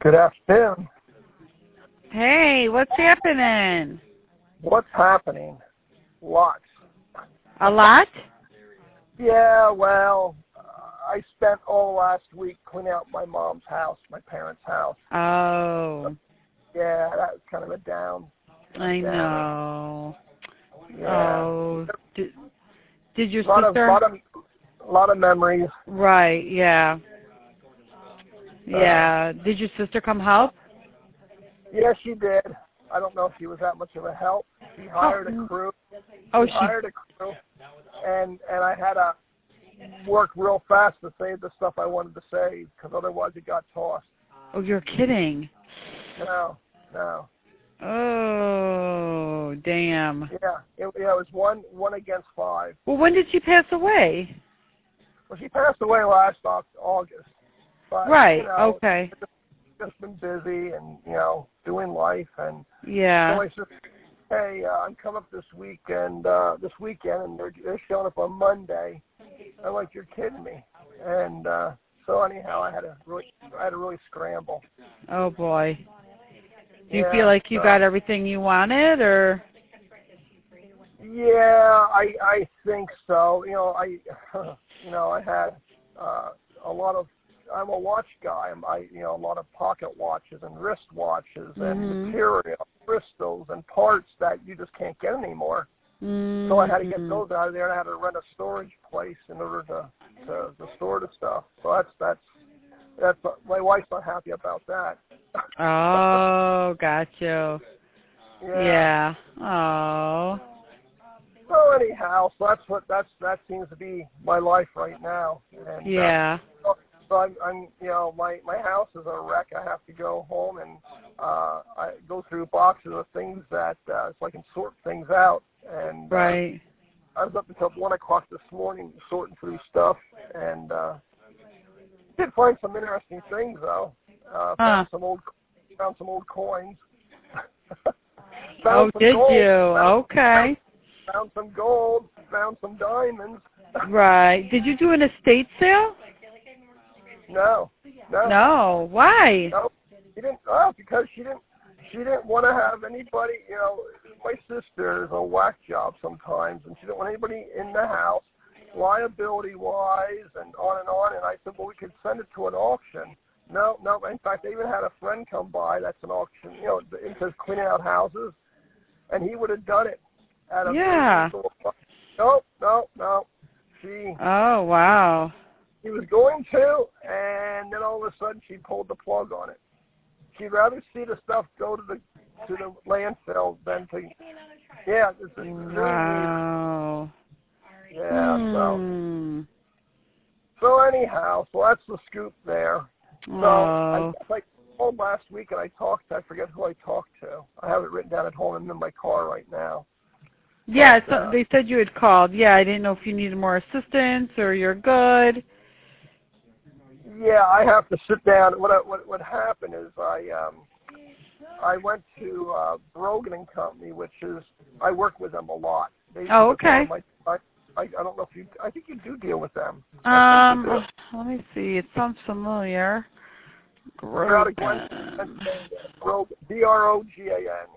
Good afternoon. Hey, what's happening? What's happening? Lots. A lot? Yeah, well, I spent all last week cleaning out my mom's house, my parents' house. Oh, Yeah, that was kind of a down. I know. Yeah. Oh, did your A sister? lot of memories. Right, yeah. Yeah. Did your sister come help? Yeah, she did. I don't know if she was that much of a help. She hired a crew. Oh, She hired a crew, and I had to work real fast to save the stuff I wanted to save, because otherwise it got tossed. Oh, you're kidding. No. Oh, damn. Yeah, it was one against 5. Well, when did she pass away? Well, she passed away last August. But, Right, you know, okay. just been busy and, doing life. And Yeah. so I said, hey, I'm coming up this weekend, and they're showing up on Monday. I'm like, you're kidding me. And so anyhow, I had to really scramble. Oh, boy. Do you Yeah, feel like you got everything you wanted, or? Yeah, I think so. I had a lot of. I'm a watch guy. A lot of pocket watches and wrist watches and material, crystals and parts that you just can't get anymore. So I had to get those out of there, and I had to rent a storage place in order to store the stuff. So that's my wife's not happy about that. Oh, got you. Yeah. Oh. So anyhow, so that seems to be my life right now. And, yeah. So I'm my house is a wreck. I have to go home and I go through boxes of things that so I can sort things out. And right. I was up until 1:00 this morning sorting through stuff, and did find some interesting things though. Found some old coins. Did gold. you? Okay. Found some gold. Found some diamonds. Right. Did you do an estate sale? No. No. Why? No. She didn't. Oh, because she didn't want to have anybody. My sister is a whack job sometimes, and she didn't want anybody in the house, liability-wise, and on and on. And I said, well, we could send it to an auction. No. In fact, I even had a friend come by. That's an auction. It says cleaning out houses, and he would have done it. Yeah. No. Oh, wow. She was going to, and then all of a sudden she pulled the plug on it. She'd rather see the stuff go to the landfill than to. Yeah, this is wow. Yeah. So anyhow, so that's the scoop there. So I called last week and I forget who I talked to. I have it written down at home. I'm in my car right now. Yeah, so they said you had called. Yeah, I didn't know if you needed more assistance or you're good. Yeah, I have to sit down. What happened is I went to Brogan and Company, which is I work with them a lot. Okay. I don't know if I think you do deal with them. Let me see. It sounds familiar. Brogan. Brogan.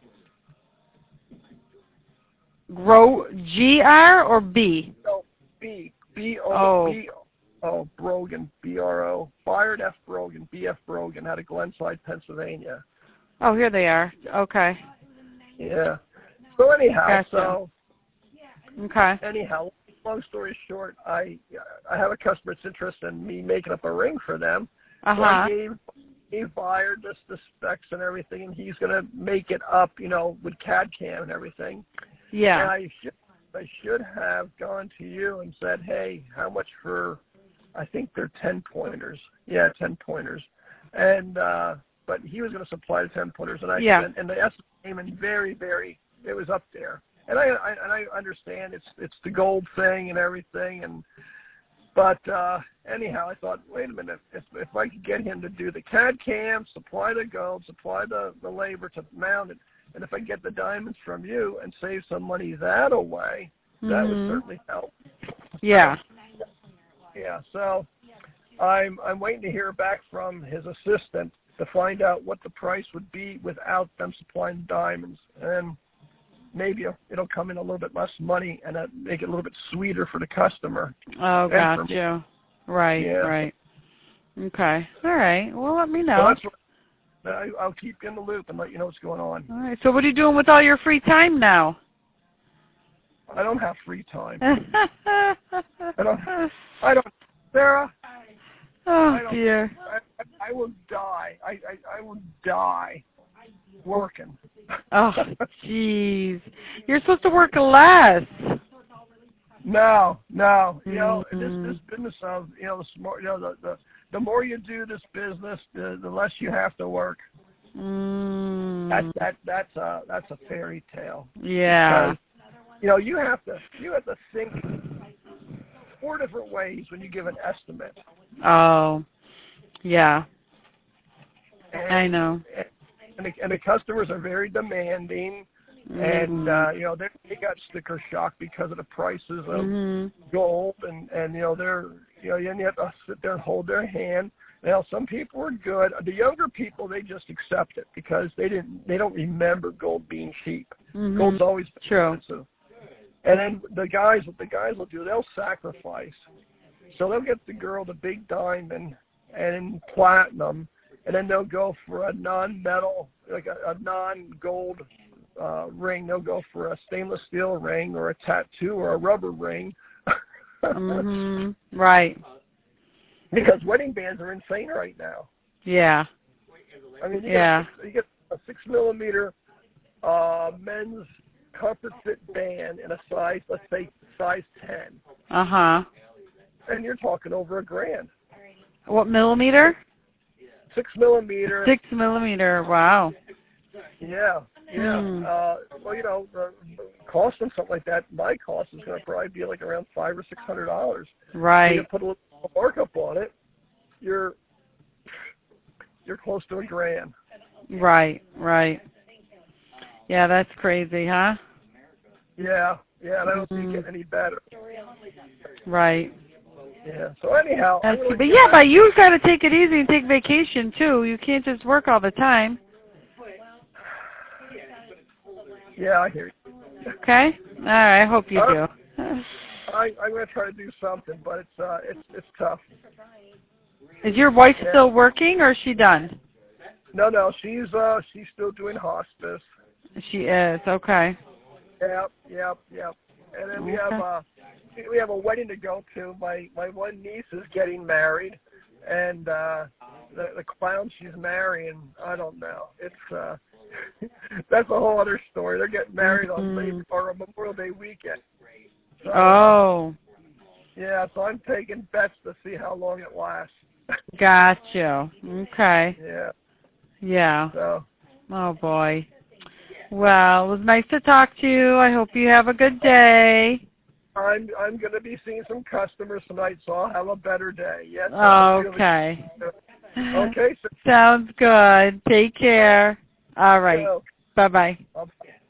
G-R or B? No, B. B-O-B. Oh, Brogan, B-R-O. Byron F. Brogan, B.F. Brogan, out of Glenside, Pennsylvania. Oh, here they are. Okay. Yeah. So anyhow, gotcha. Okay. Anyhow, long story short, I have a customer that's interested in me making up a ring for them. So I gave Buyer just the specs and everything, and he's going to make it up, with CAD CAM and everything. Yeah. And I should have gone to you and said, hey, how much for, I think they're 10-pointers. Yeah, 10-pointers. And, but he was going to supply the 10-pointers, and and the estimate came in very, very, it was up there. And I understand it's the gold thing and everything, but anyhow, I thought, wait a minute, if I could get him to do the CAD CAM, supply the gold, supply the labor to mount it, and if I get the diamonds from you and save some money that away, that would certainly help. Yeah. Yeah. So I'm waiting to hear back from his assistant to find out what the price would be without them supplying diamonds, and maybe it'll come in a little bit less money and make it a little bit sweeter for the customer. Oh, gotcha. Right, yeah. Right. Okay. All right. Well, let me know. So that's what, I'll keep you in the loop and let you know what's going on. All right. So what are you doing with all your free time now? I don't have free time. I don't, Sarah. Oh, dear. I will die. I will die working. Oh, jeez. You're supposed to work less. No. You know, this business of, you know, the smart, you know, the more you do this business, the less you have to work. That's a fairy tale. Yeah. Because, you know, you have to think 4 different ways when you give an estimate. Oh, yeah. And, I know. And the customers are very demanding, and you know, they got sticker shock because of the prices of gold, and you know, and you have to sit there and hold their hand. Now, some people are good. The younger people, they just accept it because they don't remember gold being cheap. Gold's always been expensive. And then what the guys will do, they'll sacrifice. So they'll get the girl the big diamond and platinum, and then they'll go for a non-metal, like a non-gold ring. They'll go for a stainless steel ring or a tattoo or a rubber ring. Right. Because wedding bands are insane right now. Yeah. I mean, you get a 6mm men's comfort fit band in a size, let's say size 10. And you're talking over $1,000. What millimeter? 6mm. 6mm. Wow. Yeah. Well, you know, the cost of something like that, my cost is going to probably be like around $500 or $600. Right. So you put a little markup on it, you're close to $1,000. Right. Yeah, that's crazy, huh? Yeah, and I don't see it getting any better. Right. Yeah. So anyhow, but you got to take it easy and take vacation too. You can't just work all the time. Yeah, I hear you. Okay. All right. I hope you do. I'm going to try to do something, but it's tough. Is your wife still working, or is she done? No, she's still doing hospice. She is. Okay. Yep. And then we have a wedding to go to. My one niece is getting married, and the clown she's marrying, I don't know. It's that's a whole other story. They're getting married on Memorial Day weekend. So, yeah, so I'm taking bets to see how long it lasts. Gotcha. Okay. Yeah. So. Oh boy. Well, it was nice to talk to you. I hope you have a good day. I'm going to be seeing some customers tonight, so I'll have a better day. Yes. Okay. Okay. Sounds good. Take care. All right. Bye-bye. Bye-bye.